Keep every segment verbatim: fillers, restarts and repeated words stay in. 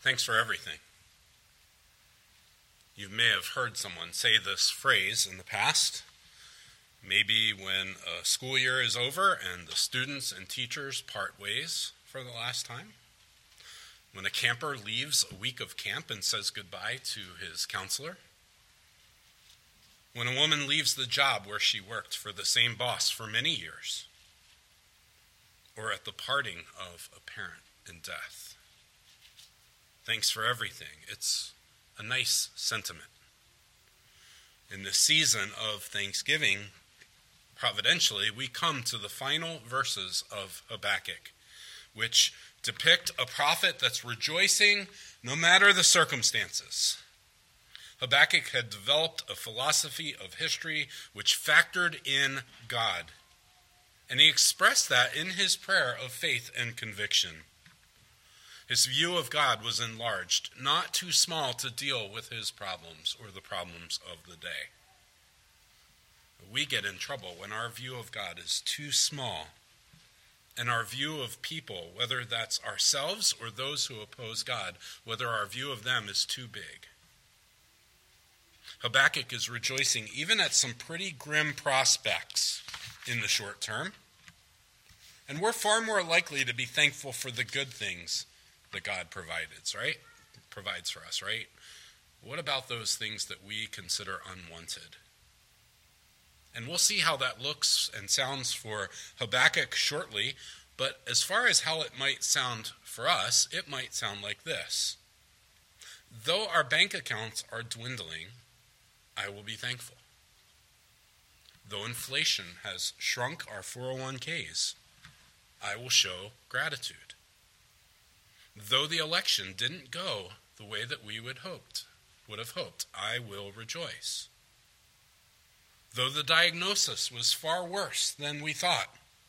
Thanks for everything. You may have heard someone say this phrase in the past, maybe when a school year is over and the students and teachers part ways for the last time, when a camper leaves a week of camp and says goodbye to his counselor, when a woman leaves the job where she worked for the same boss for many years, or at the parting of a parent in death. Thanks for everything. It's a nice sentiment. In the season of Thanksgiving, providentially, we come to the final verses of Habakkuk, which depict a prophet that's rejoicing no matter the circumstances. Habakkuk had developed a philosophy of history which factored in God, and he expressed that in his prayer of faith and conviction. His view of God was enlarged, not too small to deal with his problems or the problems of the day. We get in trouble when our view of God is too small, and our view of people, whether that's ourselves or those who oppose God, whether our view of them is too big. Habakkuk is rejoicing even at some pretty grim prospects in the short term, and we're far more likely to be thankful for the good things that God provides, right? Provides for us, right? What about those things that we consider unwanted? And we'll see how that looks and sounds for Habakkuk shortly, but as far as how it might sound for us, it might sound like this. Though our bank accounts are dwindling, I will be thankful. Though inflation has shrunk our four oh one k's, I will show gratitude. Though the election didn't go the way that we would hoped, would have hoped, I will rejoice. Though the diagnosis was far worse than we thought,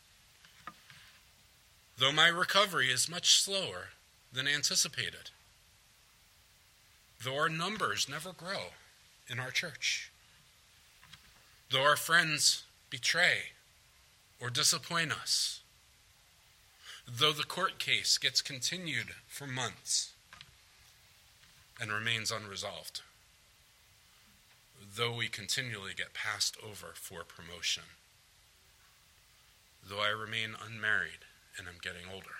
though my recovery is much slower than anticipated, though our numbers never grow in our church, though our friends betray or disappoint us, though the court case gets continued for months and remains unresolved, though we continually get passed over for promotion, though I remain unmarried and I'm getting older,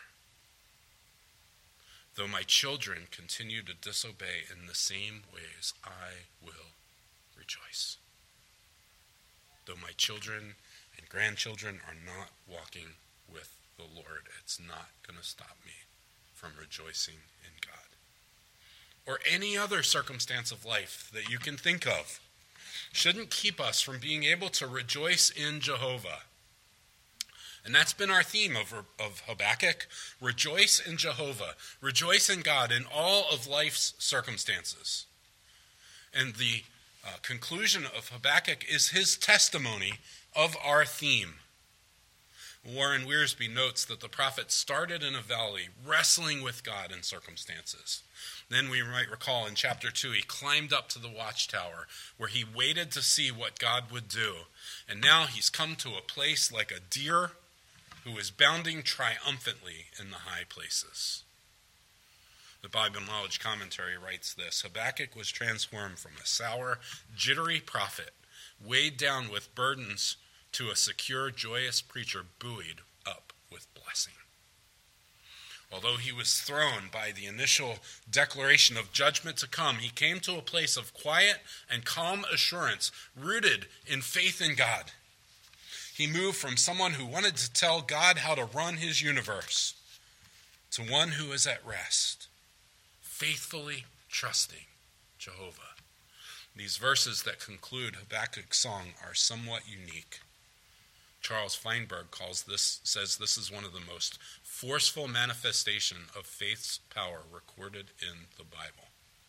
though my children continue to disobey in the same ways, I will rejoice. Though my children and grandchildren are not walking with the Lord, it's not going to stop me from rejoicing in God. Or any other circumstance of life that you can think of shouldn't keep us from being able to rejoice in Jehovah. And that's been our theme of, of Habakkuk. Rejoice in Jehovah. Rejoice in God in all of life's circumstances. And the uh, conclusion of Habakkuk is his testimony of our theme. Warren Wiersbe notes that the prophet started in a valley, wrestling with God in circumstances. Then we might recall in chapter two, he climbed up to the watchtower where he waited to see what God would do. And now he's come to a place like a deer who is bounding triumphantly in the high places. The Bible Knowledge Commentary writes this: Habakkuk was transformed from a sour, jittery prophet, weighed down with burdens, to a secure, joyous preacher buoyed up with blessing. Although he was thrown by the initial declaration of judgment to come, he came to a place of quiet and calm assurance, rooted in faith in God. He moved from someone who wanted to tell God how to run his universe to one who is at rest, faithfully trusting Jehovah. These verses that conclude Habakkuk's song are somewhat unique. Charles Feinberg calls this, says this is one of the most forceful manifestation of faith's power recorded in the Bible.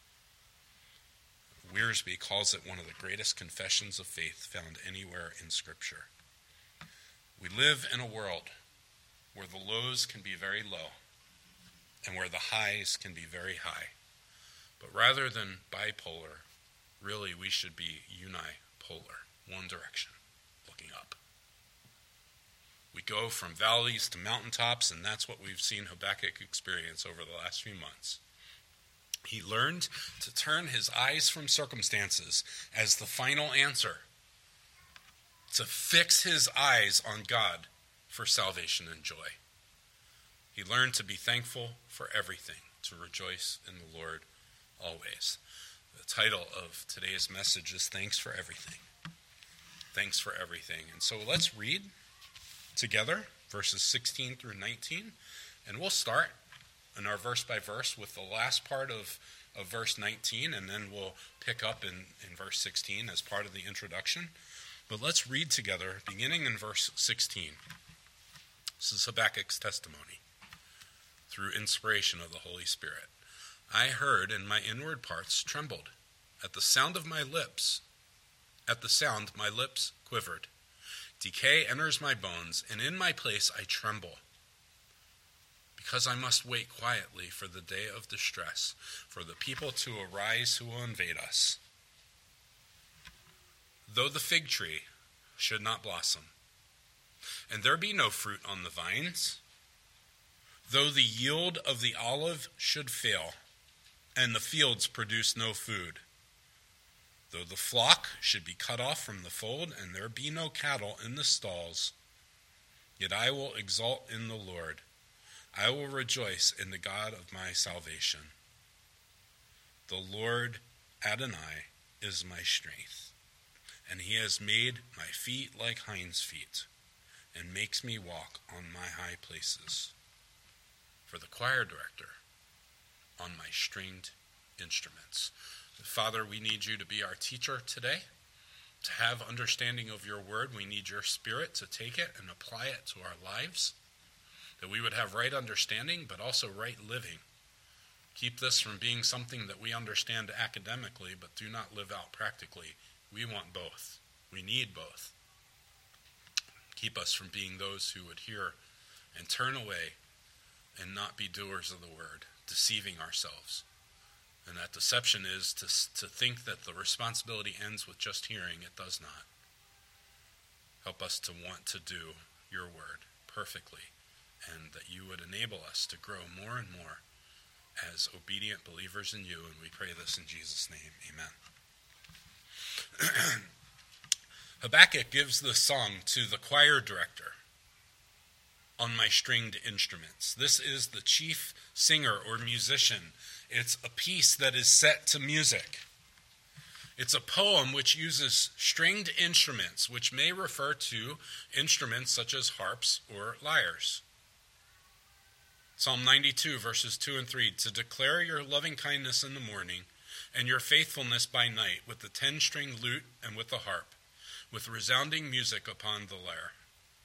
Wiersbe calls it one of the greatest confessions of faith found anywhere in Scripture. We live in a world where the lows can be very low and where the highs can be very high. But rather than bipolar, really we should be unipolar, one direction, looking up. We go from valleys to mountaintops, and that's what we've seen Habakkuk experience over the last few months. He learned to turn his eyes from circumstances as the final answer, to fix his eyes on God for salvation and joy. He learned to be thankful for everything, to rejoice in the Lord always. The title of today's message is Thanks for Everything. Thanks for everything. And so let's read together verses sixteen through nineteen, and we'll start in our verse by verse with the last part of, of verse nineteen, and then we'll pick up in, in verse sixteen as part of the introduction. But let's read together, beginning in verse sixteen. This is Habakkuk's testimony through inspiration of the Holy Spirit. I heard, and my inward parts trembled. At the sound of my lips, at the sound my lips quivered. Decay enters my bones, and in my place I tremble, because I must wait quietly for the day of distress, for the people to arise who will invade us. Though the fig tree should not blossom, and there be no fruit on the vines, though the yield of the olive should fail, and the fields produce no food, though the flock should be cut off from the fold, and there be no cattle in the stalls, yet I will exult in the Lord. I will rejoice in the God of my salvation. The Lord Adonai is my strength, and he has made my feet like hinds' feet, and makes me walk on my high places. For the choir director, on my stringed instruments. Father, we need you to be our teacher today. To have understanding of your word, we need your Spirit to take it and apply it to our lives, that we would have right understanding, but also right living. Keep this from being something that we understand academically, but do not live out practically. We want both. We need both. Keep us from being those who would hear and turn away and not be doers of the word, deceiving ourselves. And that deception is to, to think that the responsibility ends with just hearing. It does not. Help us to want to do your word perfectly, and that you would enable us to grow more and more as obedient believers in you. And we pray this in Jesus' name. Amen. Habakkuk gives this song to the choir director on my stringed instruments. This is the chief singer or musician. It's a piece that is set to music. It's a poem which uses stringed instruments, which may refer to instruments such as harps or lyres. Psalm ninety-two, verses two and three, to declare your loving kindness in the morning and your faithfulness by night with the ten-string lute and with the harp, with resounding music upon the lyre.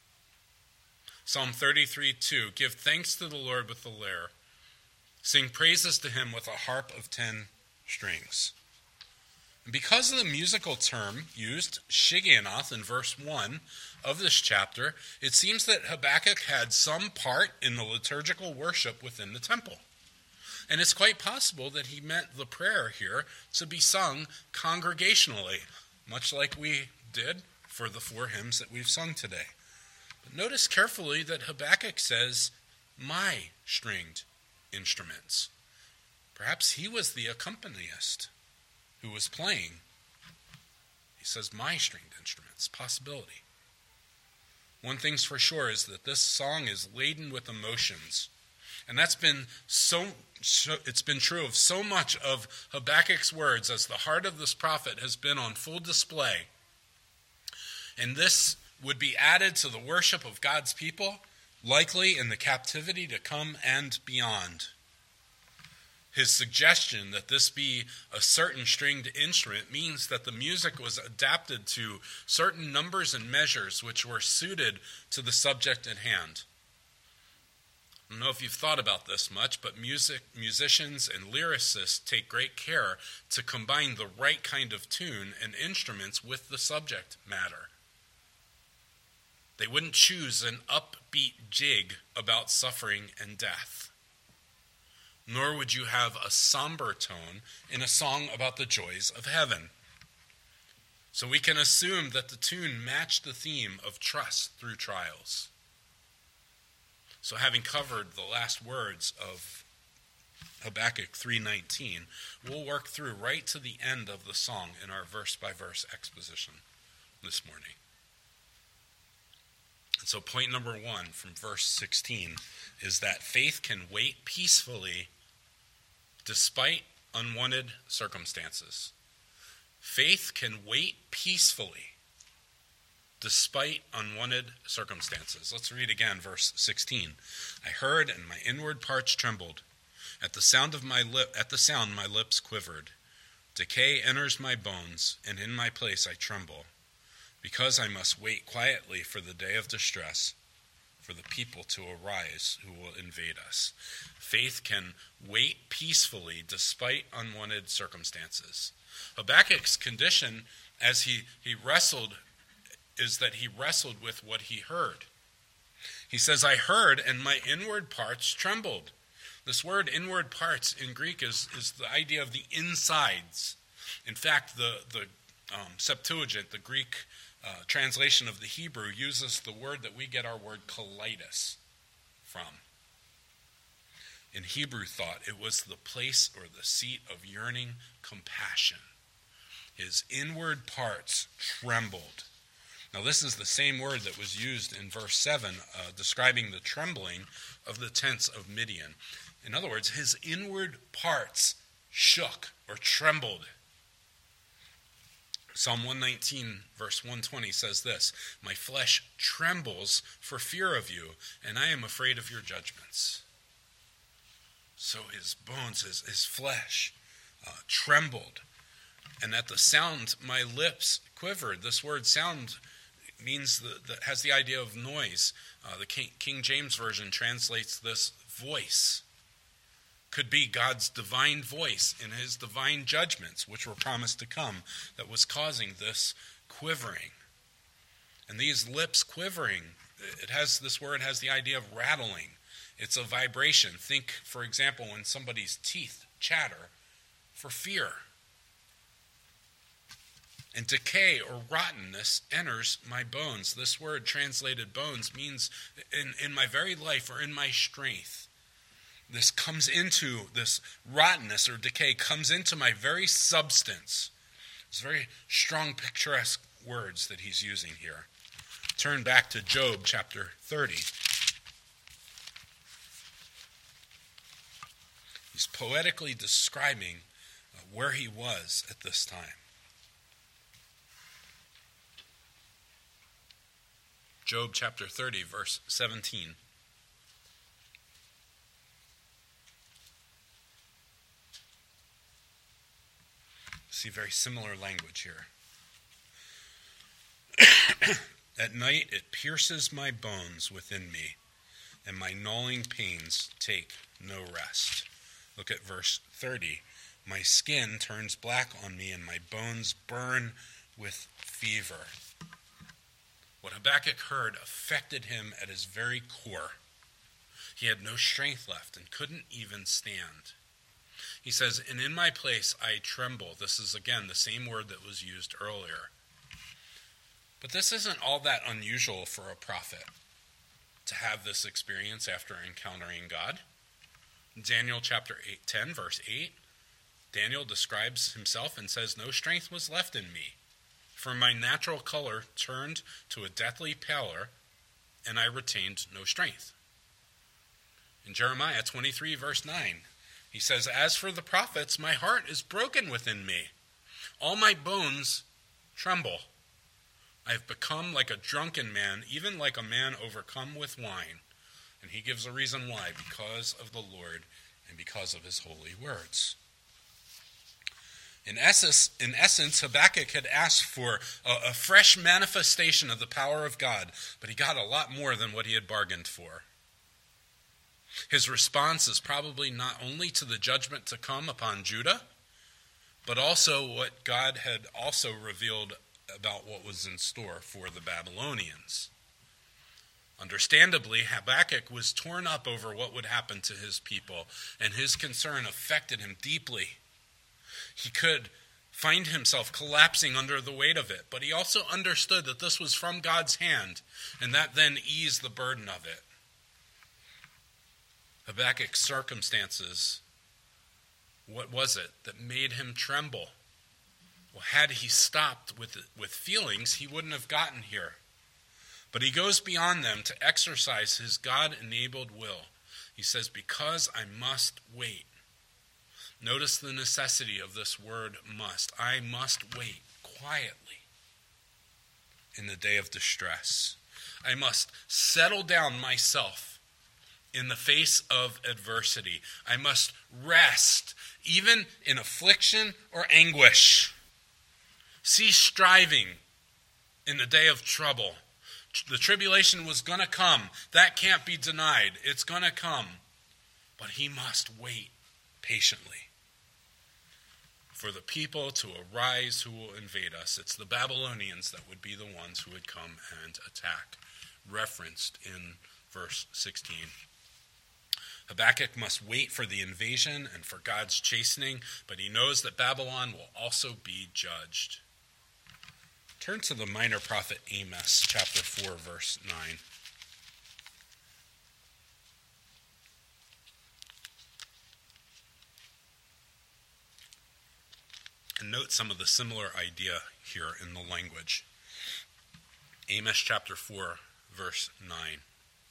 Psalm thirty-three, two, give thanks to the Lord with the lyre. Sing praises to him with a harp of ten strings. And because of the musical term used, Shigionoth, in verse one of this chapter, it seems that Habakkuk had some part in the liturgical worship within the temple. And it's quite possible that he meant the prayer here to be sung congregationally, much like we did for the four hymns that we've sung today. But notice carefully that Habakkuk says, my stringed instruments. Perhaps he was the accompanist who was playing. He says, my stringed instruments. Possibility. One thing's for sure is that this song is laden with emotions. And that's been so, so it's been true of so much of Habakkuk's words as the heart of this prophet has been on full display. And this would be added to the worship of God's people, likely in the captivity to come and beyond. His suggestion that this be a certain stringed instrument means that the music was adapted to certain numbers and measures which were suited to the subject at hand. I don't know if you've thought about this much, but music musicians and lyricists take great care to combine the right kind of tune and instruments with the subject matter. They wouldn't choose an upbeat jig about suffering and death. Nor would you have a somber tone in a song about the joys of heaven. So we can assume that the tune matched the theme of trust through trials. So having covered the last words of Habakkuk three nineteen, we'll work through right to the end of the song in our verse-by-verse exposition this morning. And so point number one from verse sixteen is that faith can wait peacefully despite unwanted circumstances. Faith can wait peacefully despite unwanted circumstances. Let's read again verse sixteen. I heard and my inward parts trembled. At the sound of my lip, at the sound my lips quivered. Decay enters my bones, and in my place I tremble, because I must wait quietly for the day of distress, for the people to arise who will invade us. Faith can wait peacefully despite unwanted circumstances. Habakkuk's condition as he, he wrestled is that he wrestled with what he heard. He says, I heard and my inward parts trembled. This word inward parts in Greek is, is the idea of the insides. In fact, the, the um, Septuagint, the Greek uh, translation of the Hebrew, uses the word that we get our word colitis from. In Hebrew thought, it was the place or the seat of yearning compassion. His inward parts trembled. Now this is the same word that was used in verse seven, uh, describing the trembling of the tents of Midian. In other words, his inward parts shook or trembled. Psalm one nineteen, verse one twenty says this, my flesh trembles for fear of you, and I am afraid of your judgments. So his bones, his, his flesh uh, trembled. And at the sound, my lips quivered. This word sound means the, the, has the idea of noise. Uh, the King, King James Version translates this voice. Could be God's divine voice in his divine judgments, which were promised to come, that was causing this quivering. And these lips quivering, it has this word has the idea of rattling. It's a vibration. Think, for example, when somebody's teeth chatter for fear. And decay or rottenness enters my bones. This word translated bones means in, in my very life or in my strength. This comes into, this rottenness or decay comes into my very substance. It's very strong, picturesque words that he's using here. Turn back to Job chapter thirty. He's poetically describing uh, where he was at this time. Job chapter thirty, verse seventeen. See very similar language here. At night it pierces my bones within me, and my gnawing pains take no rest. Look at verse thirty. My skin turns black on me, and my bones burn with fever. What Habakkuk heard affected him at his very core. He had no strength left and couldn't even stand. He says, and in my place I tremble. This is, again, the same word that was used earlier. But this isn't all that unusual for a prophet to have this experience after encountering God. Daniel chapter eight, ten, verse eight, Daniel describes himself and says, no strength was left in me, for my natural color turned to a deathly pallor, and I retained no strength. In Jeremiah twenty-three, verse nine, he says, as for the prophets, my heart is broken within me. All my bones tremble. I have become like a drunken man, even like a man overcome with wine. And he gives a reason why, because of the Lord and because of his holy words. In essence, in essence, Habakkuk had asked for a, a fresh manifestation of the power of God, but he got a lot more than what he had bargained for. His response is probably not only to the judgment to come upon Judah, but also what God had also revealed about what was in store for the Babylonians. Understandably, Habakkuk was torn up over what would happen to his people, and his concern affected him deeply. He could find himself collapsing under the weight of it, but he also understood that this was from God's hand, and that then eased the burden of it. Habakkuk's circumstances What was it that made him tremble? Well, had he stopped with, with feelings, he wouldn't have gotten here. But he goes beyond them to exercise his God-enabled will. He says, because I must wait. Notice the necessity of this word must. I must wait quietly in the day of distress. I must settle down myself in the face of adversity. I must rest, even in affliction or anguish. Cease striving in the day of trouble. The tribulation was going to come. That can't be denied. It's going to come. But he must wait patiently for the people to arise who will invade us. It's the Babylonians that would be the ones who would come and attack, referenced in verse sixteen. Habakkuk must wait for the invasion and for God's chastening, but he knows that Babylon will also be judged. Turn to the minor prophet Amos, chapter four, verse nine. And note some of the similar idea here in the language. Amos chapter four, verse nine.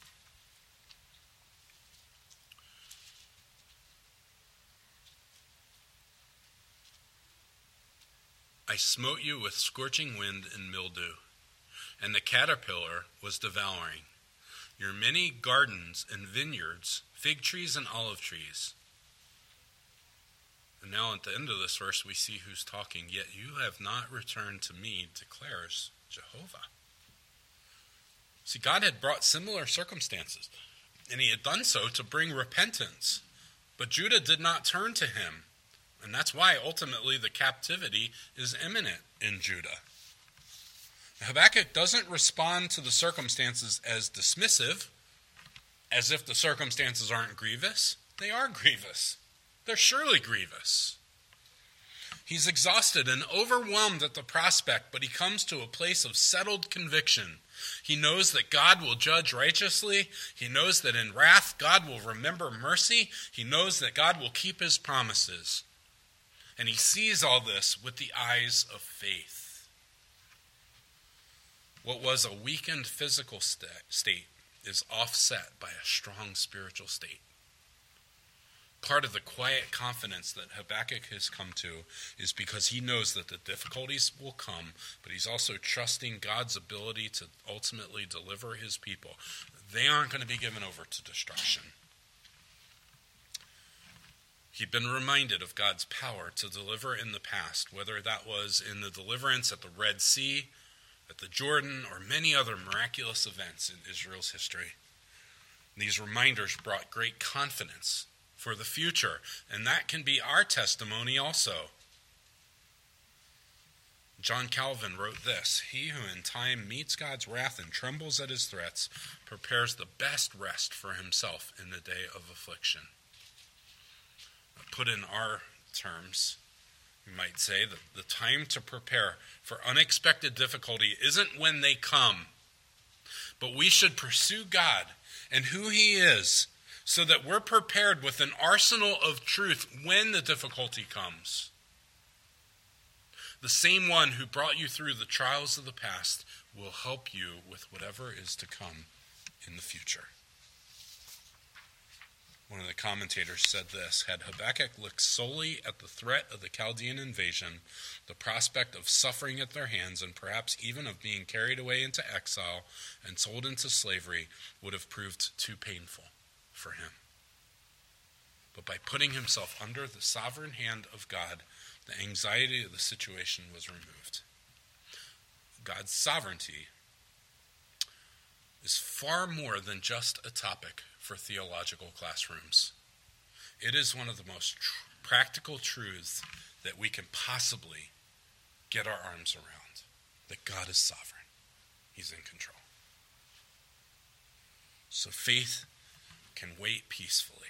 I smote you with scorching wind and mildew, and the caterpillar was devouring your many gardens and vineyards, fig trees and olive trees. And now at the end of this verse we see who's talking. Yet you have not returned to me, declares Jehovah. See, God had brought similar circumstances, and he had done so to bring repentance. But Judah did not turn to him. And that's why ultimately the captivity is imminent in Judah. Habakkuk doesn't respond to the circumstances as dismissive, as if the circumstances aren't grievous. They are grievous. They're surely grievous. He's exhausted and overwhelmed at the prospect, but he comes to a place of settled conviction. He knows that God will judge righteously. He knows that in wrath God will remember mercy. He knows that God will keep his promises. And he sees all this with the eyes of faith. What was a weakened physical state is offset by a strong spiritual state. Part of the quiet confidence that Habakkuk has come to is because he knows that the difficulties will come, but he's also trusting God's ability to ultimately deliver his people. They aren't going to be given over to destruction. He'd been reminded of God's power to deliver in the past, whether that was in the deliverance at the Red Sea, at the Jordan, or many other miraculous events in Israel's history. These reminders brought great confidence for the future, and that can be our testimony also. John Calvin wrote this: "He who in time meets God's wrath and trembles at his threats prepares the best rest for himself in the day of affliction." Put in our terms, we might say that the time to prepare for unexpected difficulty isn't when they come, but we should pursue God and who he is so that we're prepared with an arsenal of truth when the difficulty comes. The same one who brought you through the trials of the past will help you with whatever is to come in the future. One of the commentators said this: had Habakkuk looked solely at the threat of the Chaldean invasion, the prospect of suffering at their hands and perhaps even of being carried away into exile and sold into slavery would have proved too painful for him. But by putting himself under the sovereign hand of God, the anxiety of the situation was removed. God's sovereignty is far more than just a topic for theological classrooms. It is one of the most tr- practical truths that we can possibly get our arms around, that God is sovereign. He's in control. So faith can wait peacefully,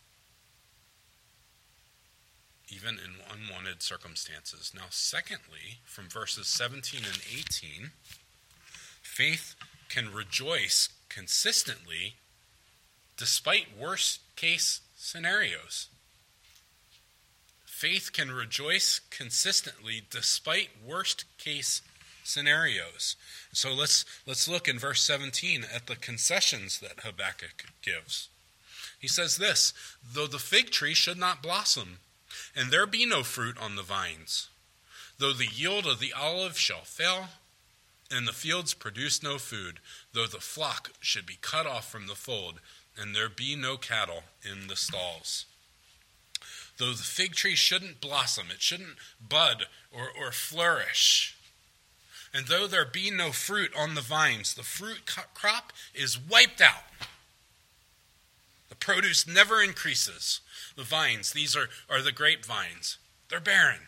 even in unwanted circumstances. Now, secondly, from verses seventeen and eighteen, faith can rejoice consistently despite worst-case scenarios. faith can rejoice consistently despite worst case scenarios. So let's let's look in verse seventeen at the concessions that Habakkuk gives. He says this, though the fig tree should not blossom, and there be no fruit on the vines, though the yield of the olive shall fail, and the fields produce no food, though the flock should be cut off from the fold, and there be no cattle in the stalls. Though the fig tree shouldn't blossom, it shouldn't bud or, or flourish, and though there be no fruit on the vines, the fruit crop is wiped out. The produce never increases. The vines, these are, are the grapevines, they're barren.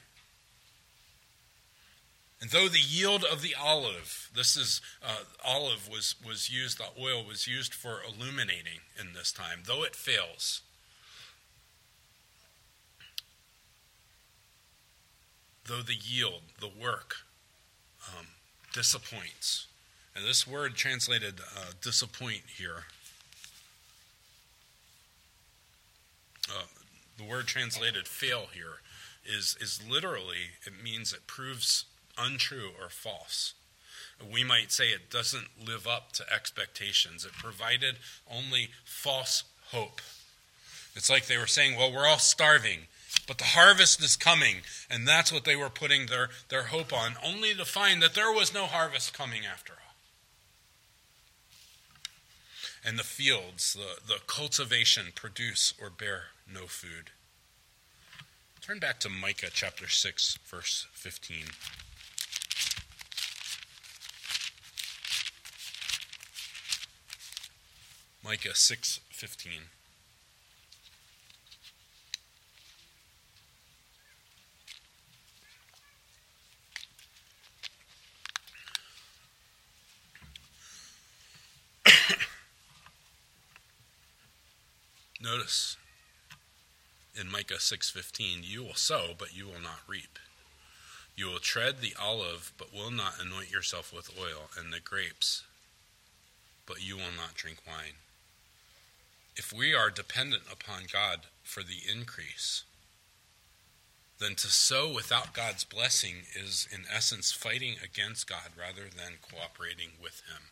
And though the yield of the olive, this is, uh, olive was, was used, the oil was used for illuminating in this time, though it fails, though the yield, the work, um, disappoints. And this word translated uh, disappoint here, uh, the word translated fail here is, is literally, it means it proves untrue or false. We might say it doesn't live up to expectations. It provided only false hope. It's like they were saying, well, we're all starving, but the harvest is coming, and that's what they were putting their, their hope on, only to find that there was no harvest coming after all. And the fields, the, the cultivation produce or bear no food. Turn back to Micah chapter six, verse fifteen. Micah six fifteen. Notice in Micah six fifteen, you will sow, but you will not reap. You will tread the olive, but will not anoint yourself with oil, and the grapes, but you will not drink wine. If we are dependent upon God for the increase, then to sow without God's blessing is, in essence, fighting against God rather than cooperating with him.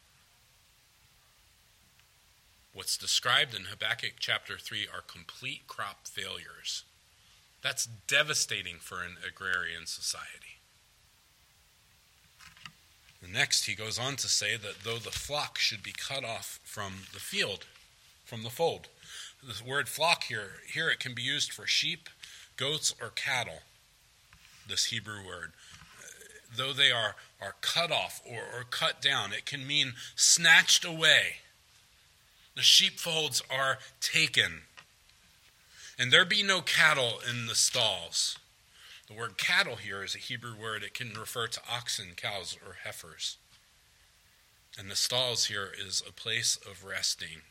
What's described in Habakkuk chapter three are complete crop failures. That's devastating for an agrarian society. Next, he goes on to say that though the flock should be cut off from the field, from the fold. The word flock here, here it can be used for sheep, goats, or cattle, this Hebrew word. Though they are, are cut off or, or cut down, it can mean snatched away. The sheepfolds are taken. And there be no cattle in the stalls. The word cattle here is a Hebrew word. It can refer to oxen, cows, or heifers. And the stalls here is a place of resting.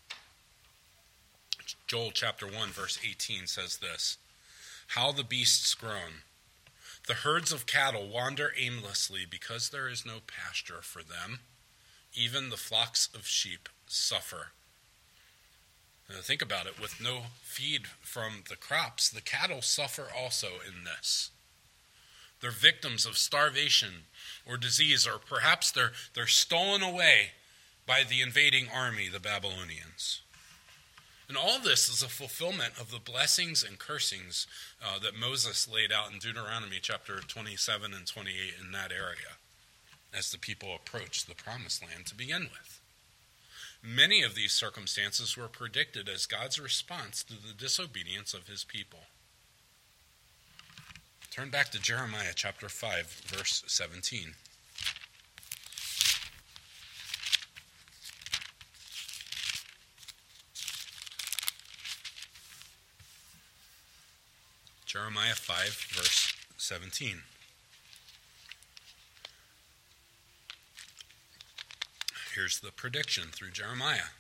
Joel chapter one, verse eighteen says this, how the beasts groan. The herds of cattle wander aimlessly because there is no pasture for them. Even the flocks of sheep suffer. Now think about it. With no feed from the crops, the cattle suffer also in this. They're victims of starvation or disease, or perhaps they're, they're stolen away by the invading army, the Babylonians. And all this is a fulfillment of the blessings and cursings uh, that Moses laid out in Deuteronomy chapter twenty-seven and twenty-eight in that area as the people approached the promised land to begin with. Many of these circumstances were predicted as God's response to the disobedience of his people. Turn back to Jeremiah chapter five, verse seventeen. Jeremiah five, verse seventeen. Here's the prediction through Jeremiah.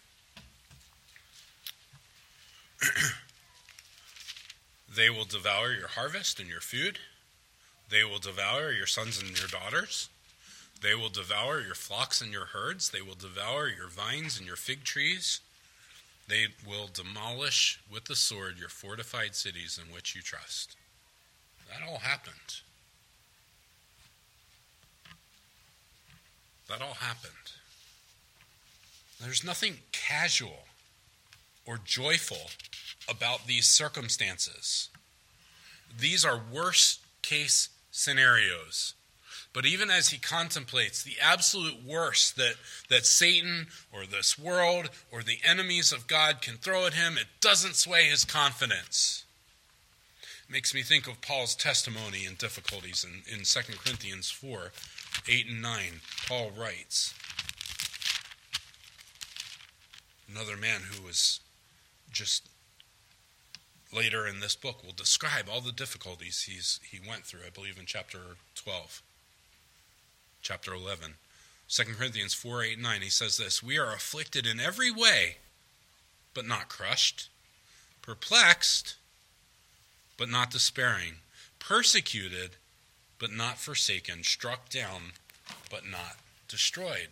They will devour your harvest and your food. They will devour your sons and your daughters. They will devour your flocks and your herds. They will devour your vines and your fig trees. They will demolish with the sword your fortified cities in which you trust. That all happened. That all happened. There's nothing casual or joyful about these circumstances. These are worst case scenarios. But even as he contemplates the absolute worst that, that Satan or this world or the enemies of God can throw at him, it doesn't sway his confidence. It makes me think of Paul's testimony in difficulties in, in Second Corinthians four, eight and nine. Paul writes, another man who was just later in this book will describe all the difficulties he's he went through, I believe in chapter twelve. Chapter eleven. Second Corinthians four, eight, nine. He says this, we are afflicted in every way, but not crushed, perplexed, but not despairing, persecuted, but not forsaken, struck down, but not destroyed.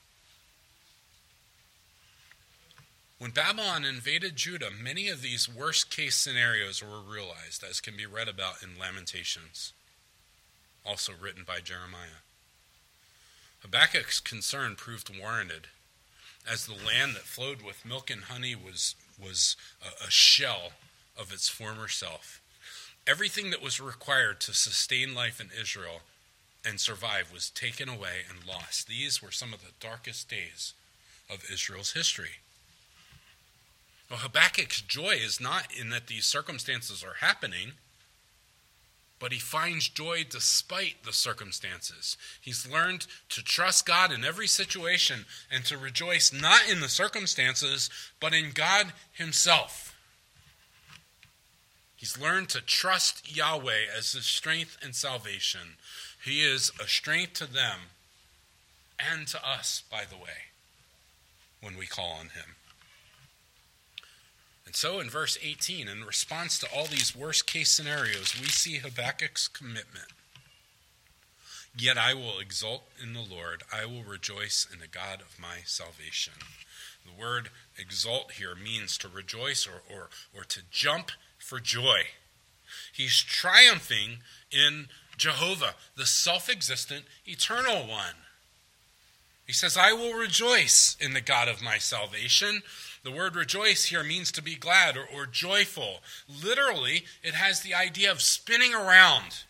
When Babylon invaded Judah, many of these worst-case scenarios were realized, as can be read about in Lamentations, also written by Jeremiah. Habakkuk's concern proved warranted, as the land that flowed with milk and honey was, was a, a shell of its former self. Everything that was required to sustain life in Israel and survive was taken away and lost. These were some of the darkest days of Israel's history. Well, Habakkuk's joy is not in that these circumstances are happening, but he finds joy despite the circumstances. He's learned to trust God in every situation and to rejoice not in the circumstances, but in God himself. He's learned to trust Yahweh as his strength and salvation. He is a strength to them and to us, by the way, when we call on him. And so in verse eighteen, in response to all these worst-case scenarios, we see Habakkuk's commitment. Yet I will exult in the Lord. I will rejoice in the God of my salvation. The word exult here means to rejoice or, or, or to jump for joy. He's triumphing in Jehovah, the self-existent, eternal one. He says, I will rejoice in the God of my salvation. The word rejoice here means to be glad or, or joyful. Literally, it has the idea of spinning around.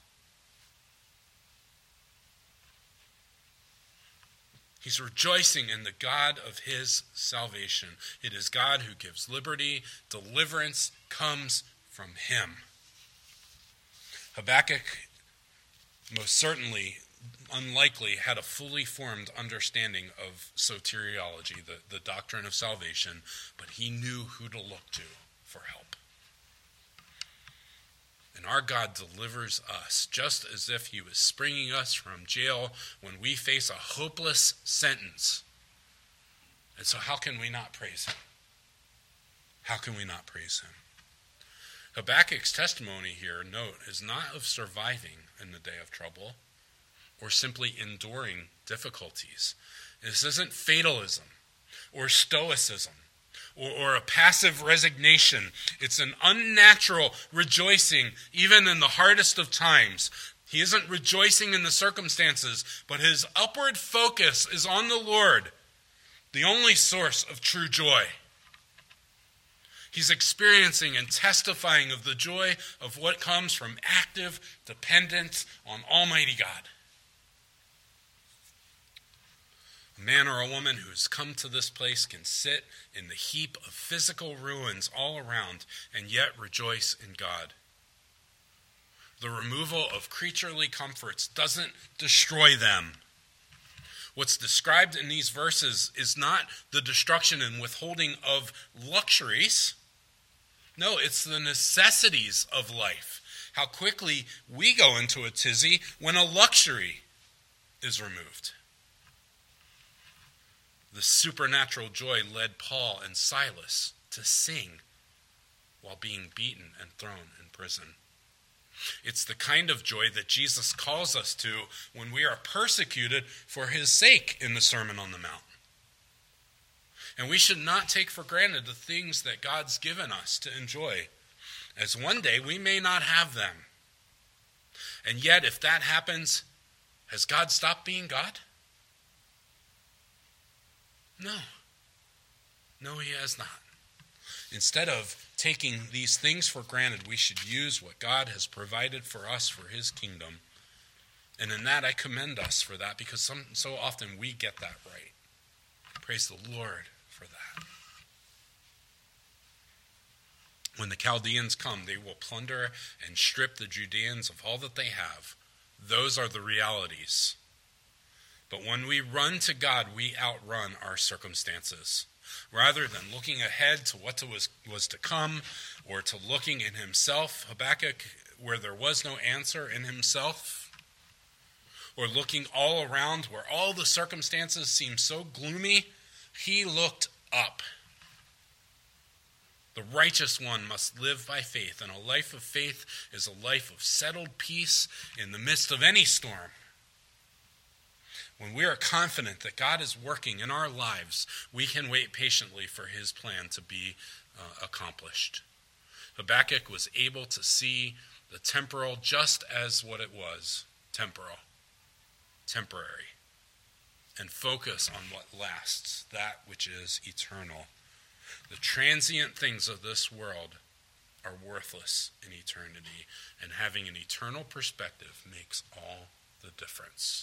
He's rejoicing in the God of his salvation. It is God who gives liberty. Deliverance comes from him. Habakkuk most certainly, unlikely, had a fully formed understanding of soteriology, the, the doctrine of salvation, but he knew who to look to for help. And our God delivers us just as if he was springing us from jail when we face a hopeless sentence. And so how can we not praise him? How can we not praise him? Habakkuk's testimony here, note, is not of surviving in the day of trouble or simply enduring difficulties. This isn't fatalism or stoicism or, or a passive resignation. It's an unnatural rejoicing even in the hardest of times. He isn't rejoicing in the circumstances, but his upward focus is on the Lord, the only source of true joy. He's experiencing and testifying of the joy of what comes from active dependence on Almighty God. A man or a woman who has come to this place can sit in the heap of physical ruins all around and yet rejoice in God. The removal of creaturely comforts doesn't destroy them. What's described in these verses is not the destruction and withholding of luxuries. No, it's the necessities of life. How quickly we go into a tizzy when a luxury is removed. The supernatural joy led Paul and Silas to sing while being beaten and thrown in prison. It's the kind of joy that Jesus calls us to when we are persecuted for his sake in the Sermon on the Mount. And we should not take for granted the things that God's given us to enjoy, as one day we may not have them. And yet, if that happens, has God stopped being God? No. No, he has not. Instead of taking these things for granted, we should use what God has provided for us for his kingdom. And in that, I commend us for that, because some, so often we get that right. Praise the Lord for that. When the Chaldeans come, they will plunder and strip the Judeans of all that they have. Those are the realities. But when we run to God, we outrun our circumstances. Rather than looking ahead to what was, was to come, or to looking in himself, Habakkuk, where there was no answer in himself, or looking all around where all the circumstances seem so gloomy, he looked up. The righteous one must live by faith, and a life of faith is a life of settled peace in the midst of any storm. When we are confident that God is working in our lives, we can wait patiently for his plan to be uh, accomplished. Habakkuk was able to see the temporal just as what it was, temporal, temporary, and focus on what lasts, that which is eternal. The transient things of this world are worthless in eternity, and having an eternal perspective makes all the difference.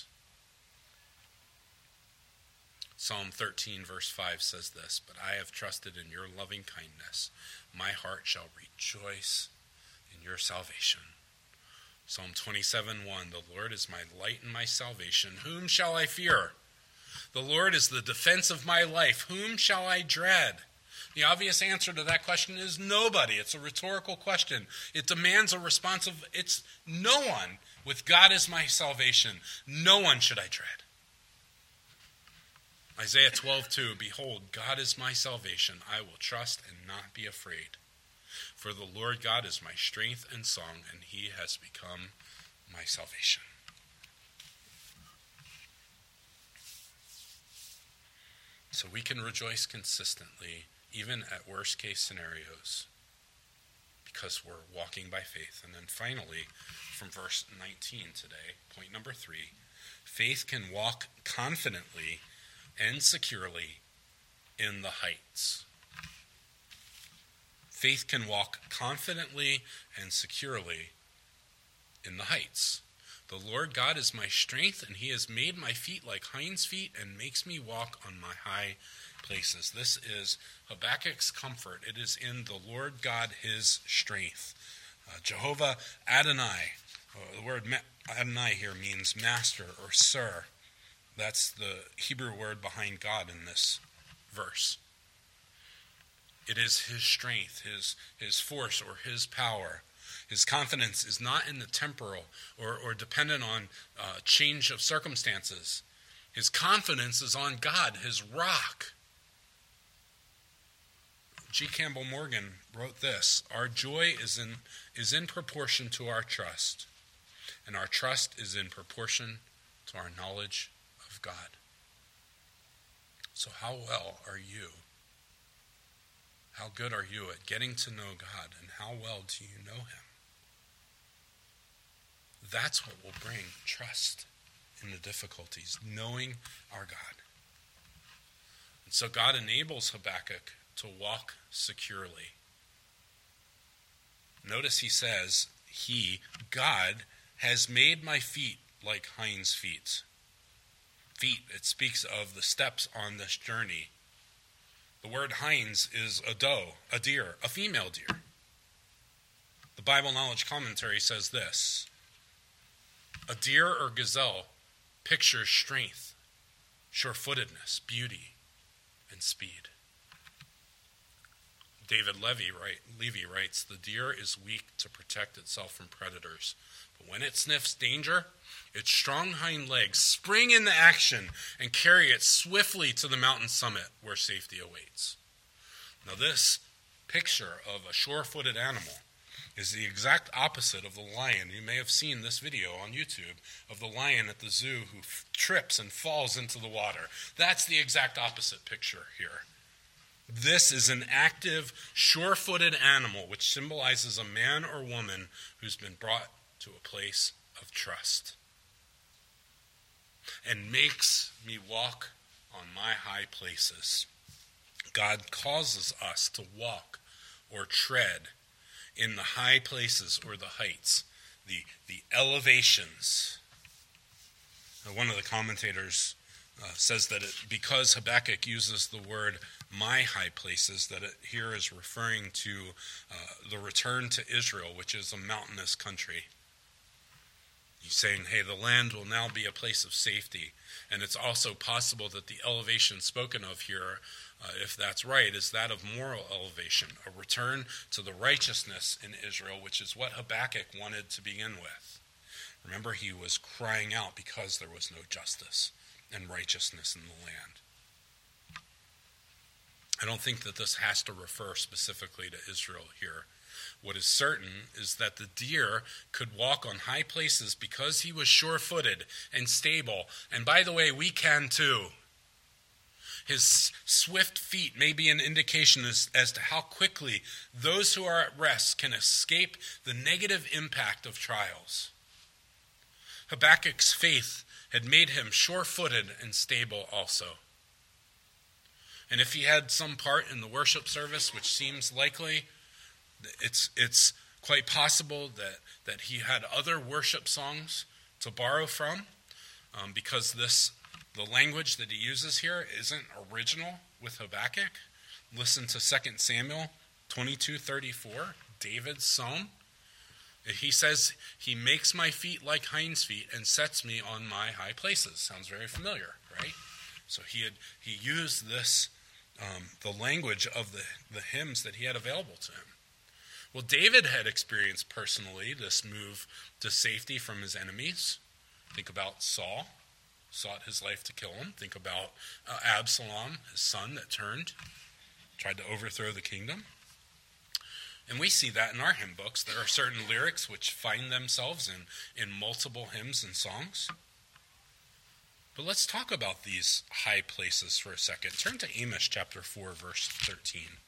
Psalm thirteen, verse five says this, "But I have trusted in your loving kindness. My heart shall rejoice in your salvation." Psalm twenty-seven, one, "The Lord is my light and my salvation. Whom shall I fear? The Lord is the defense of my life. Whom shall I dread?" The obvious answer to that question is nobody. It's a rhetorical question. It demands a response of, it's no one. With God as my salvation, no one should I dread. Isaiah twelve, two, "Behold, God is my salvation. I will trust and not be afraid. For the Lord God is my strength and song, and he has become my salvation." So we can rejoice consistently, even at worst case scenarios, because we're walking by faith. And then finally, from verse nineteen today, point number three, faith can walk confidently and securely in the heights. Faith can walk confidently and securely in the heights. "The Lord God is my strength, and he has made my feet like hinds' feet and makes me walk on my high places." This is Habakkuk's comfort. It is in the Lord God, his strength. Uh, Jehovah Adonai. Uh, the word Adonai here means master or sir. That's the Hebrew word behind God in this verse. It is his strength, his, his force, or his power. His confidence is not in the temporal or, or dependent on uh, change of circumstances. His confidence is on God, his rock. G. Campbell Morgan wrote this, "Our joy is in, is in proportion to our trust, and our trust is in proportion to our knowledge of God." So how well are you? How good are you at getting to know God, and how well do you know him? That's what will bring trust in the difficulties, knowing our God. And so God enables Habakkuk to walk securely. Notice he says, he, God, has made my feet like hinds' feet. Feet, it speaks of the steps on this journey. The word hinds is a doe, a deer, a female deer. The Bible Knowledge Commentary says this, "A deer or gazelle pictures strength, sure-footedness, beauty, and speed." David Levy, write, Levy writes, "The deer is weak to protect itself from predators, but when it sniffs danger, its strong hind legs spring into action and carry it swiftly to the mountain summit where safety awaits." Now this picture of a sure-footed animal is the exact opposite of the lion. You may have seen this video on YouTube of the lion at the zoo who f- trips and falls into the water. That's the exact opposite picture here. This is an active, sure-footed animal which symbolizes a man or woman who's been brought to a place of trust, and makes me walk on my high places. God causes us to walk or tread in the high places or the heights, the, the elevations. Now, one of the commentators uh, says that it, because Habakkuk uses the word my high places, that it here is referring to uh, the return to Israel, which is a mountainous country. He's saying, hey, the land will now be a place of safety. And it's also possible that the elevation spoken of here, uh, if that's right, is that of moral elevation, a return to the righteousness in Israel, which is what Habakkuk wanted to begin with. Remember, he was crying out because there was no justice and righteousness in the land. I don't think that this has to refer specifically to Israel here. What is certain is that the deer could walk on high places because he was sure-footed and stable. And by the way, we can too. His swift feet may be an indication as, as to how quickly those who are at rest can escape the negative impact of trials. Habakkuk's faith had made him sure-footed and stable also. And if he had some part in the worship service, which seems likely, it's it's quite possible that, that he had other worship songs to borrow from, um, because this the language that he uses here isn't original with Habakkuk. Listen to Second Samuel twenty-two thirty-four, David's psalm. He says, he makes my feet like hinds feet and sets me on my high places. Sounds very familiar, right? So he had he used this, um, the language of the, the hymns that he had available to him. Well, David had experienced personally this move to safety from his enemies. Think about Saul, sought his life to kill him. Think about uh, Absalom, his son that turned, tried to overthrow the kingdom. And we see that in our hymn books. There are certain lyrics which find themselves in, in multiple hymns and songs. But let's talk about these high places for a second. Turn to Amos chapter four, verse thirteen.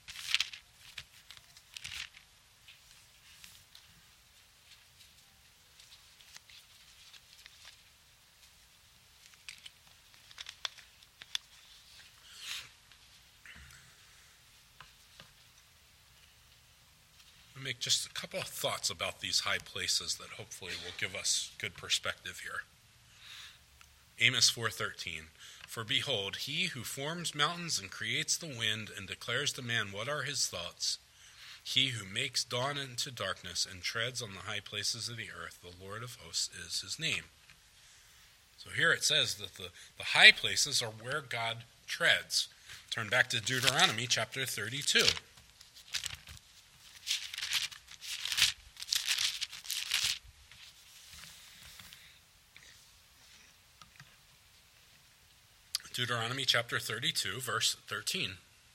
Make just a couple of thoughts about these high places that hopefully will give us good perspective here. Amos four thirteen, for behold, he who forms mountains and creates the wind and declares to man what are his thoughts, he who makes dawn into darkness and treads on the high places of the earth, the Lord of hosts is his name. So here it says that the, the high places are where God treads. Turn back to Deuteronomy chapter thirty-two. Deuteronomy chapter thirty-two, verse thirteen.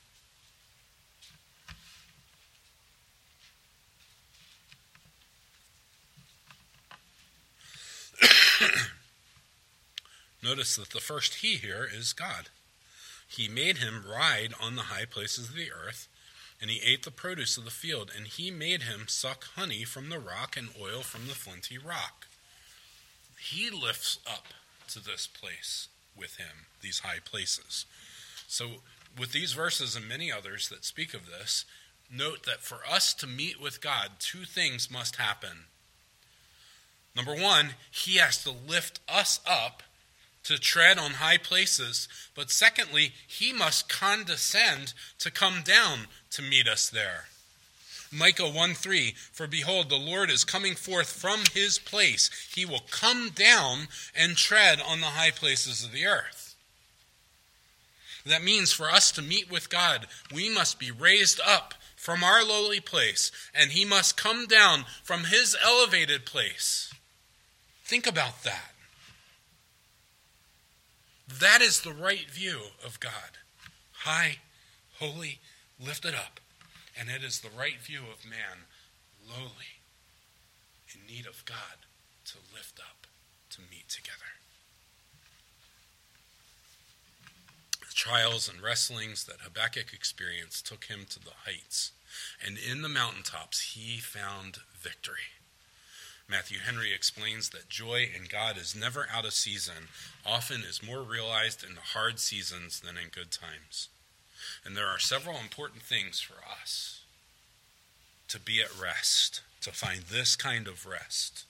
Notice that the first he here is God. He made him ride on the high places of the earth, and he ate the produce of the field, and he made him suck honey from the rock and oil from the flinty rock. He lifts up to this place with him, these high places. So with these verses and many others that speak of this, note that for us to meet with God, two things must happen. Number one, he has to lift us up to tread on high places, but secondly, he must condescend to come down to meet us there. Micah one three, for behold, the Lord is coming forth from his place. He will come down and tread on the high places of the earth. That means for us to meet with God, we must be raised up from our lowly place, and he must come down from his elevated place. Think about that. That is the right view of God. High, holy, lifted up. And it is the right view of man, lowly, in need of God to lift up, to meet together. The trials and wrestlings that Habakkuk experienced took him to the heights, and in the mountaintops he found victory. Matthew Henry explains that joy in God is never out of season, often is more realized in the hard seasons than in good times. And there are several important things for us to be at rest, to find this kind of rest.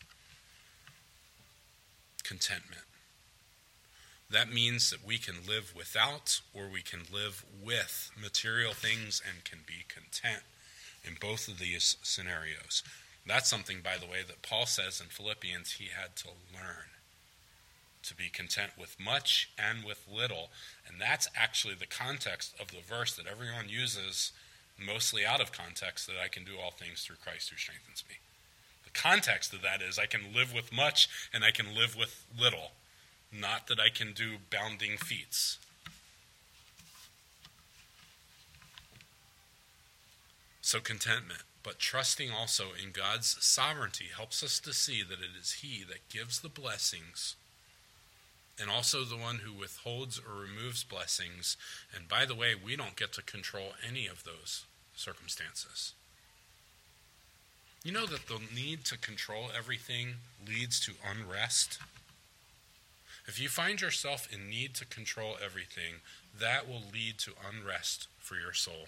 Contentment. That means that we can live without or we can live with material things and can be content in both of these scenarios. That's something, by the way, that Paul says in Philippians he had to learn. To be content with much and with little. And that's actually the context of the verse that everyone uses, mostly out of context, that I can do all things through Christ who strengthens me. The context of that is I can live with much and I can live with little. Not that I can do bounding feats. So contentment, but trusting also in God's sovereignty helps us to see that it is He that gives the blessings and also the one who withholds or removes blessings. And by the way, we don't get to control any of those circumstances. You know that the need to control everything leads to unrest? If you find yourself in need to control everything, that will lead to unrest for your soul.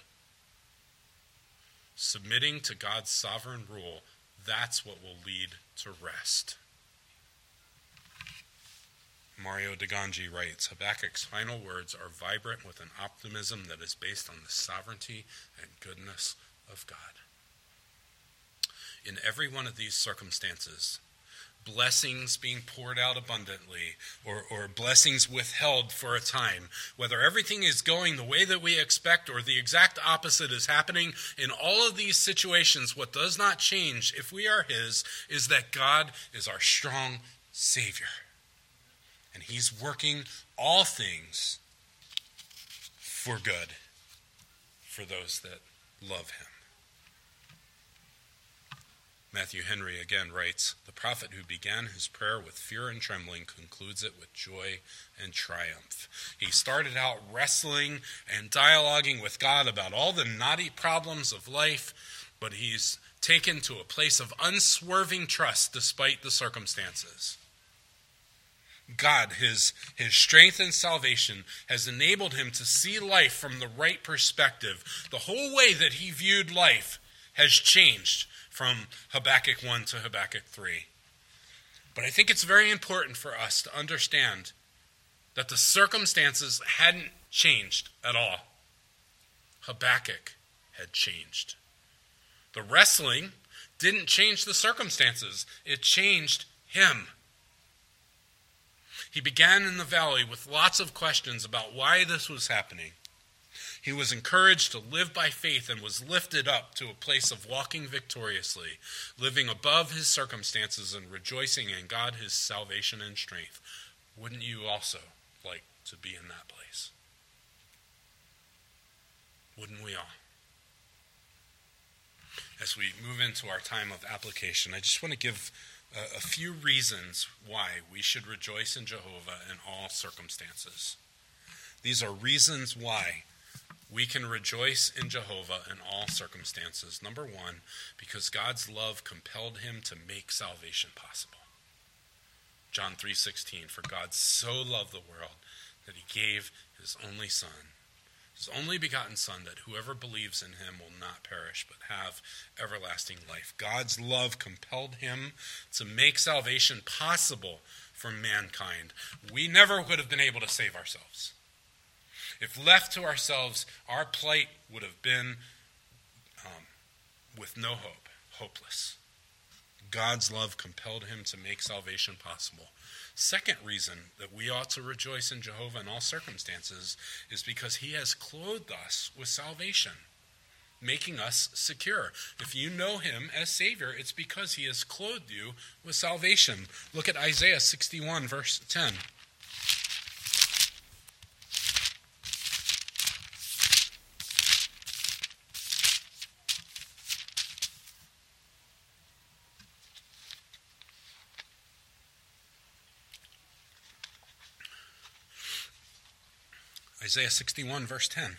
Submitting to God's sovereign rule, that's what will lead to rest. Mario de Ganji writes, Habakkuk's final words are vibrant with an optimism that is based on the sovereignty and goodness of God. In every one of these circumstances, blessings being poured out abundantly, or, or blessings withheld for a time, whether everything is going the way that we expect or the exact opposite is happening, in all of these situations, what does not change if we are His is that God is our strong Savior. And He's working all things for good for those that love Him. Matthew Henry again writes, the prophet who began his prayer with fear and trembling concludes it with joy and triumph. He started out wrestling and dialoguing with God about all the knotty problems of life, but he's taken to a place of unswerving trust despite the circumstances. God, his, his strength and salvation, has enabled him to see life from the right perspective. The whole way that he viewed life has changed from Habakkuk one to Habakkuk three. But I think it's very important for us to understand that the circumstances hadn't changed at all. Habakkuk had changed. The wrestling didn't change the circumstances. It changed him. He began in the valley with lots of questions about why this was happening. He was encouraged to live by faith and was lifted up to a place of walking victoriously, living above his circumstances and rejoicing in God, his salvation and strength. Wouldn't you also like to be in that place? Wouldn't we all? As we move into our time of application, I just want to give a, a few reasons why we should rejoice in Jehovah in all circumstances. These are reasons why we can rejoice in Jehovah in all circumstances. Number one, because God's love compelled him to make salvation possible. John three sixteen, for God so loved the world that he gave his only Son, his only begotten Son, that whoever believes in him will not perish but have everlasting life. God's love compelled him to make salvation possible for mankind. We never would have been able to save ourselves. If left to ourselves, our plight would have been um, with no hope, hopeless. God's love compelled him to make salvation possible. Second reason that we ought to rejoice in Jehovah in all circumstances is because he has clothed us with salvation, making us secure. If you know him as Savior, it's because he has clothed you with salvation. Look at Isaiah sixty-one, verse ten. Isaiah sixty-one, verse ten.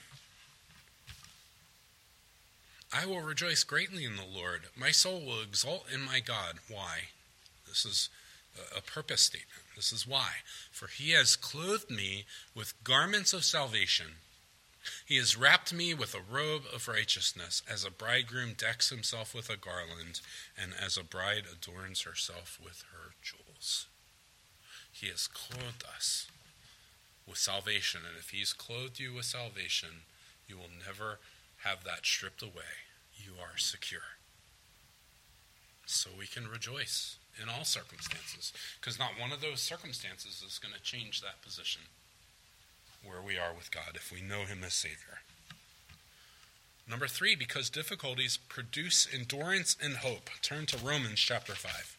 I will rejoice greatly in the Lord. My soul will exult in my God. Why? This is a purpose statement. This is why. For he has clothed me with garments of salvation. He has wrapped me with a robe of righteousness, as a bridegroom decks himself with a garland, and as a bride adorns herself with her jewels. He has clothed us with salvation, and if he's clothed you with salvation, you will never have that stripped away. You are secure. So we can rejoice in all circumstances, because not one of those circumstances is going to change that position where we are with God if we know him as Savior. Number three, because difficulties produce endurance and hope. Turn to Romans chapter five.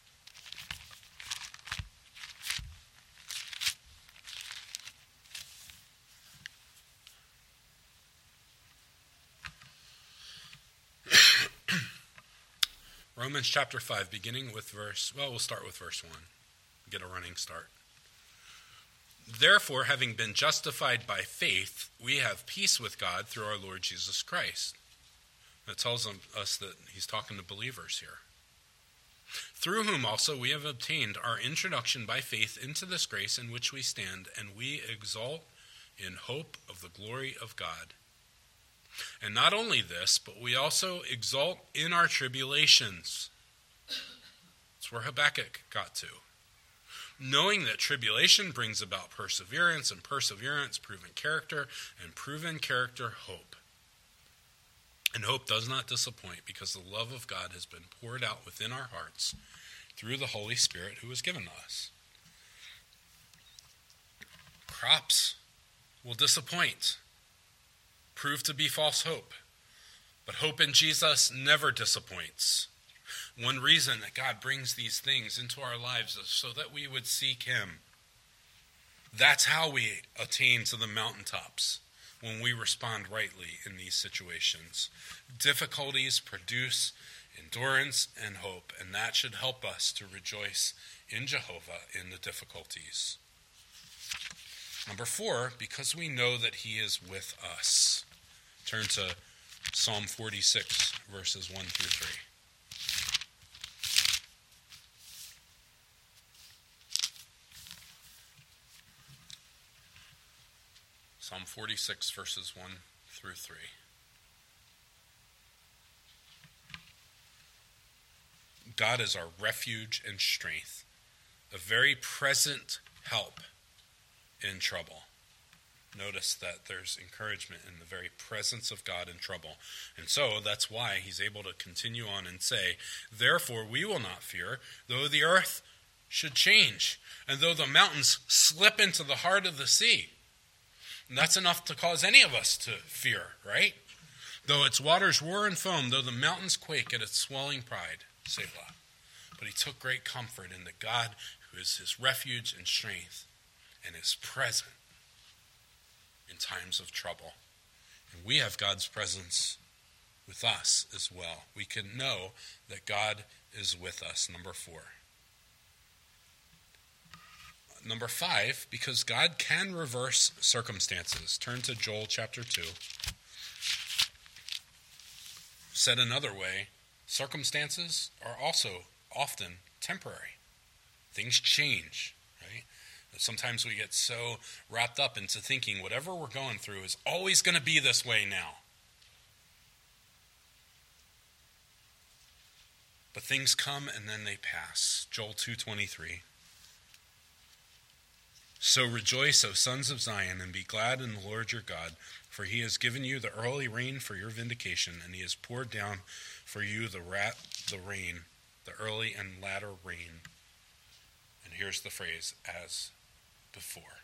Romans chapter five, beginning with verse, well, we'll start with verse one. Get a running start. Therefore, having been justified by faith, we have peace with God through our Lord Jesus Christ. That tells us that he's talking to believers here. Through whom also we have obtained our introduction by faith into this grace in which we stand, and we exult in hope of the glory of God. And not only this, but we also exult in our tribulations. That's where Habakkuk got to. Knowing that tribulation brings about perseverance, and perseverance, proven character, and proven character, hope. And hope does not disappoint, because the love of God has been poured out within our hearts through the Holy Spirit who was given to us. Crops will disappoint, prove to be false hope, but hope in Jesus never disappoints. One reason that God brings these things into our lives is so that we would seek him. That's how we attain to the mountaintops, when we respond rightly in these situations. Difficulties produce endurance and hope, and that should help us to rejoice in Jehovah in the difficulties. Number four, because we know that he is with us. Turn to Psalm forty-six, verses one through three. Psalm forty-six, verses one through three. God is our refuge and strength, a very present help in trouble. Notice that there's encouragement in the very presence of God in trouble. And so that's why he's able to continue on and say, therefore we will not fear, though the earth should change, and though the mountains slip into the heart of the sea. And that's enough to cause any of us to fear, right? Though its waters roar and foam, though the mountains quake at its swelling pride, Selah. But he took great comfort in the God who is his refuge and strength, and is present in times of trouble. And we have God's presence with us as well. We can know that God is with us. Number four. Number five, because God can reverse circumstances. Turn to Joel chapter two. Said another way, circumstances are also often temporary. Things change, right? Sometimes we get so wrapped up into thinking whatever we're going through is always going to be this way now. But things come and then they pass. Joel two twenty-three. So rejoice, O sons of Zion, and be glad in the Lord your God, for he has given you the early rain for your vindication, and he has poured down for you the rat, the rain, the early and latter rain. And here's the phrase, as before.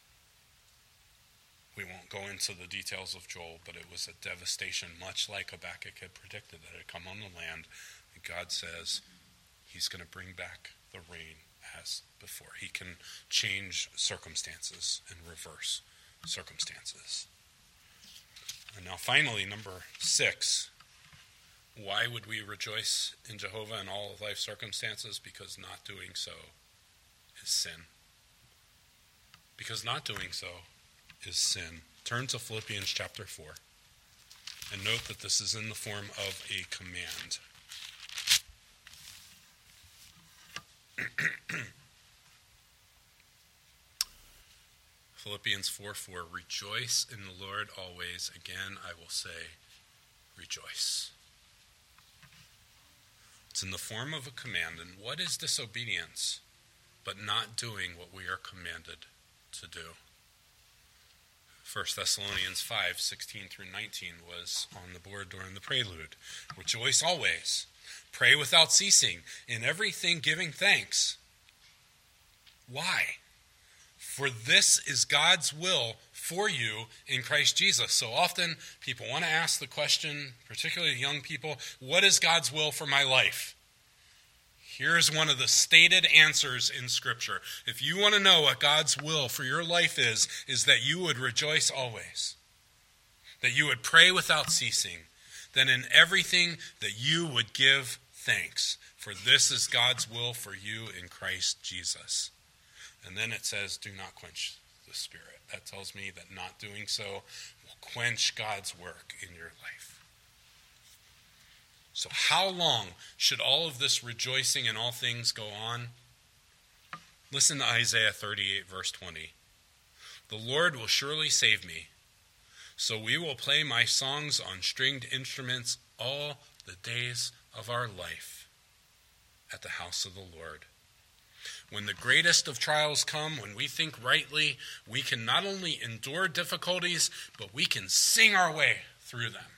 We won't go into the details of Joel, but it was a devastation, much like Habakkuk had predicted, that had come on the land. And God says he's going to bring back the rain as before. He can change circumstances and reverse circumstances. And now finally, number six, why would we rejoice in Jehovah in all of life's circumstances? Because not doing so is sin. Because not doing so is sin. Turn to Philippians chapter four and note that this is in the form of a command. Philippians four four, rejoice in the Lord always. Again, I will say, rejoice. It's in the form of a command. And what is disobedience but not doing what we are commanded to do? First Thessalonians five sixteen through nineteen was on the board during the prelude. Rejoice always. Pray without ceasing. In everything giving thanks. Why? For this is God's will for you in Christ Jesus. So often people want to ask the question, particularly young people, what is God's will for my life? Here's one of the stated answers in Scripture. If you want to know what God's will for your life is, is that you would rejoice always, that you would pray without ceasing, that in everything that you would give thanks, for this is God's will for you in Christ Jesus. And then it says, do not quench the Spirit. That tells me that not doing so will quench God's work in your life. So how long should all of this rejoicing in all things go on? Listen to Isaiah thirty-eight, verse twenty. The Lord will surely save me, so we will play my songs on stringed instruments all the days of our life at the house of the Lord. When the greatest of trials come, when we think rightly, we can not only endure difficulties, but we can sing our way through them.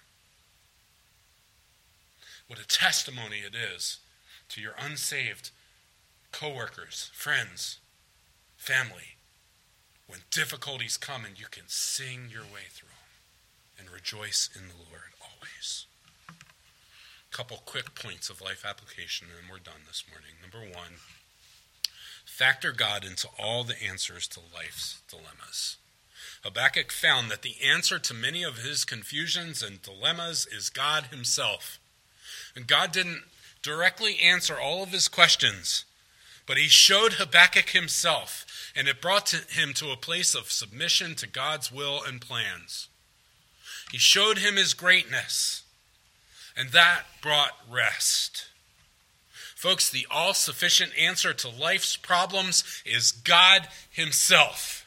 What a testimony it is to your unsaved coworkers, friends, family, when difficulties come and you can sing your way through them and rejoice in the Lord always. A couple quick points of life application and we're done this morning. Number one, factor God into all the answers to life's dilemmas. Habakkuk found that the answer to many of his confusions and dilemmas is God himself. And God didn't directly answer all of his questions, but he showed Habakkuk himself, and it brought him to a place of submission to God's will and plans. He showed him his greatness, and that brought rest. Folks, the all-sufficient answer to life's problems is God himself.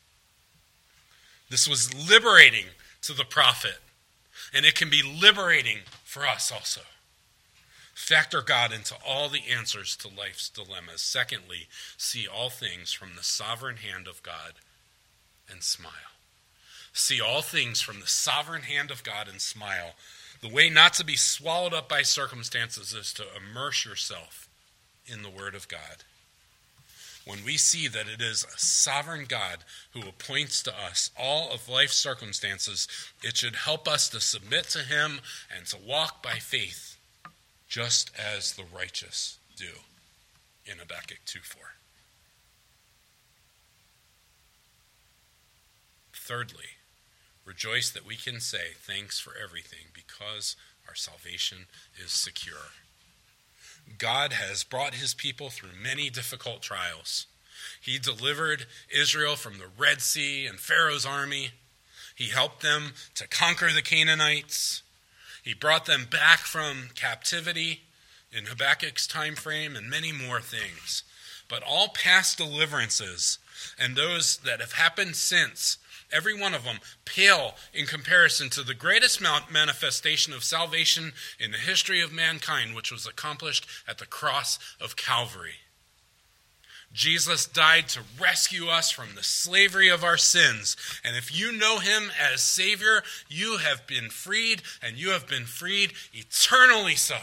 This was liberating to the prophet, and it can be liberating for us also. Factor God into all the answers to life's dilemmas. Secondly, see all things from the sovereign hand of God and smile. See all things from the sovereign hand of God and smile. The way not to be swallowed up by circumstances is to immerse yourself in the Word of God. When we see that it is a sovereign God who appoints to us all of life's circumstances, it should help us to submit to him and to walk by faith, just as the righteous do in Habakkuk two four. Thirdly, rejoice that we can say thanks for everything because our salvation is secure. God has brought his people through many difficult trials. He delivered Israel from the Red Sea and Pharaoh's army. He helped them to conquer the Canaanites. He brought them back from captivity in Habakkuk's time frame and many more things. But all past deliverances and those that have happened since, every one of them pale in comparison to the greatest manifestation of salvation in the history of mankind, which was accomplished at the cross of Calvary. Jesus died to rescue us from the slavery of our sins. And if you know him as Savior, you have been freed, and you have been freed eternally so.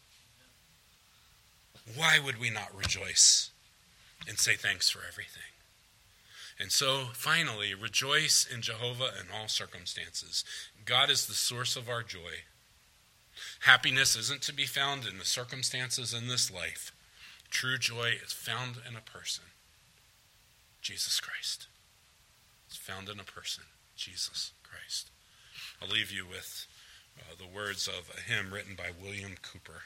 Why would we not rejoice and say thanks for everything? And so, finally, rejoice in Jehovah in all circumstances. God is the source of our joy. Happiness isn't to be found in the circumstances in this life. True joy is found in a person, Jesus Christ. It's found in a person, Jesus Christ. I'll leave you with uh, the words of a hymn written by William Cooper.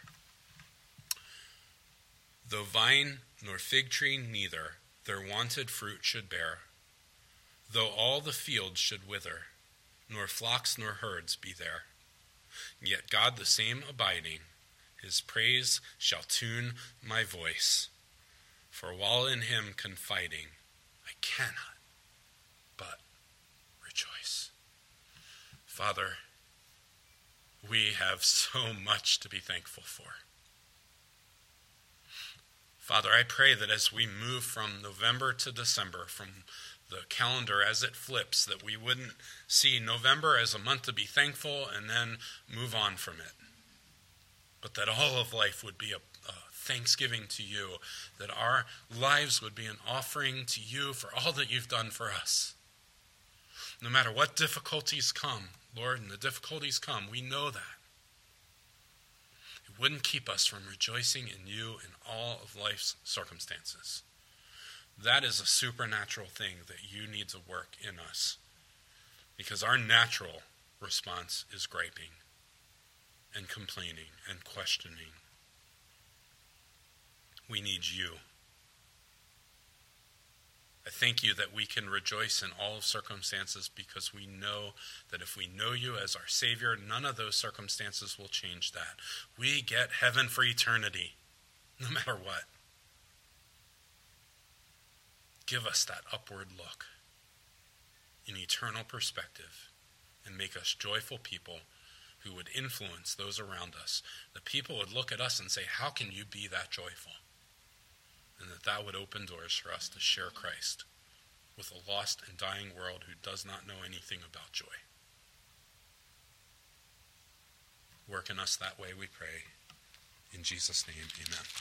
Though vine nor fig tree neither their wonted fruit should bear, though all the fields should wither, nor flocks nor herds be there, yet God the same abiding, his praise shall tune my voice. For while in him confiding, I cannot but rejoice. Father, we have so much to be thankful for. Father, I pray that as we move from November to December, from the calendar as it flips, that we wouldn't see November as a month to be thankful and then move on from it. But that all of life would be a, a thanksgiving to you, that our lives would be an offering to you for all that you've done for us. No matter what difficulties come, Lord, and the difficulties come, we know that. It wouldn't keep us from rejoicing in you in all of life's circumstances. That is a supernatural thing that you need to work in us, because our natural response is griping and complaining and questioning. We need you. I thank you that we can rejoice in all of circumstances because we know that if we know you as our Savior, none of those circumstances will change that. We get heaven for eternity, no matter what. Give us that upward look in eternal perspective and make us joyful people who would influence those around us. The people would look at us and say, how can you be that joyful? And that that would open doors for us to share Christ with a lost and dying world who does not know anything about joy. Work in us that way, we pray. In Jesus' name, amen.